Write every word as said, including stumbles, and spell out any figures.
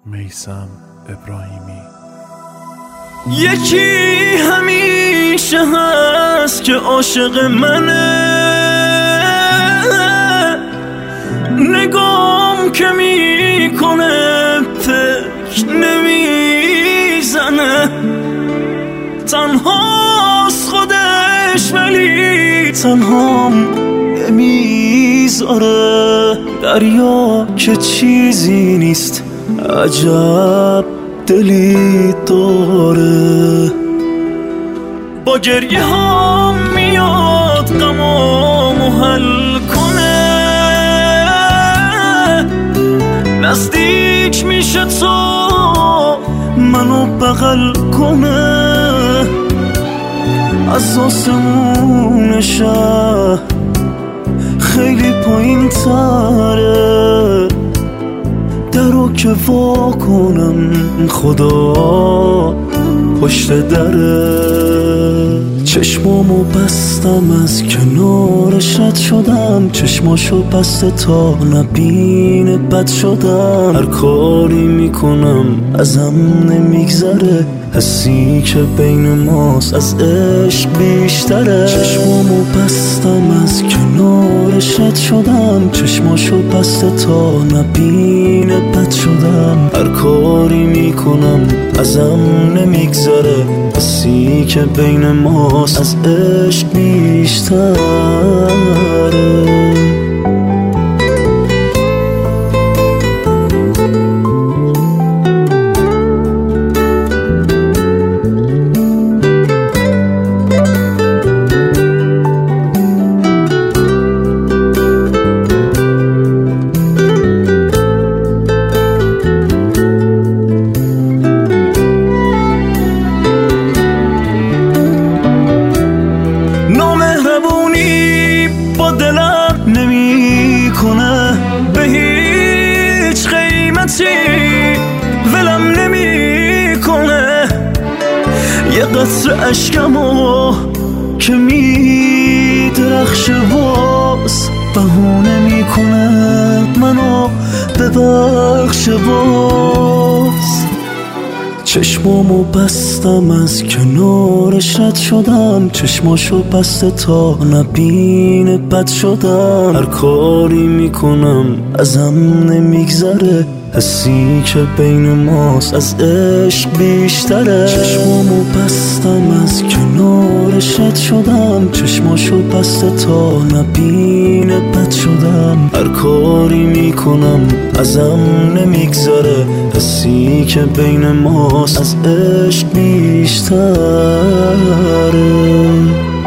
میثم ابراهیمی. یکی همیشه هست که عاشق منه، نگام که میکنه فکر نمیزنه، تنهاست خودش ولی تنهام نمیذاره. دریا که چیزی نیست عجب دلی داره، با گریه ها میاد غمامو حل کنه، نزدیک میشه تو منو بغل کنه، از آسمون شهر خیلی پایین تره، درو که وا کنم خدا پشت دره. چشمامو بستم از کنارش رد شدم، چشماشو بسته تا نبینه بد شدم، هر کاری میکنم ازم نمیگذره، حسی که بین ماست از عشق بیشتره. چشمامو بستم از کنارش رد شدم، چشماشو بسته تا نبینه بد شدم، هر کاری میکنم ازم نمیگذره، حسی که بین ماست از عشق بیشتره. با دلم نمی کنه به هیچ قیمتی، ولم نمی کنه، یه قطره اشکمو که می درخشه باز بهونه می کنه منو ببخشه باز. چشمامو بستم از کنارش رد شدم، چشماشو بسته تا نبینه بد شدم، هر کاری میکنم ازم نمیگذره، حسی که بین ماست از عشق بیشتره. چشمامو بستم از کنارش رد شدم، چشماشو بسته تا نبینه بد شدم، هر کاری میکنم ازم نمیگذره، حسی که بین ماست از عشق بیشتره.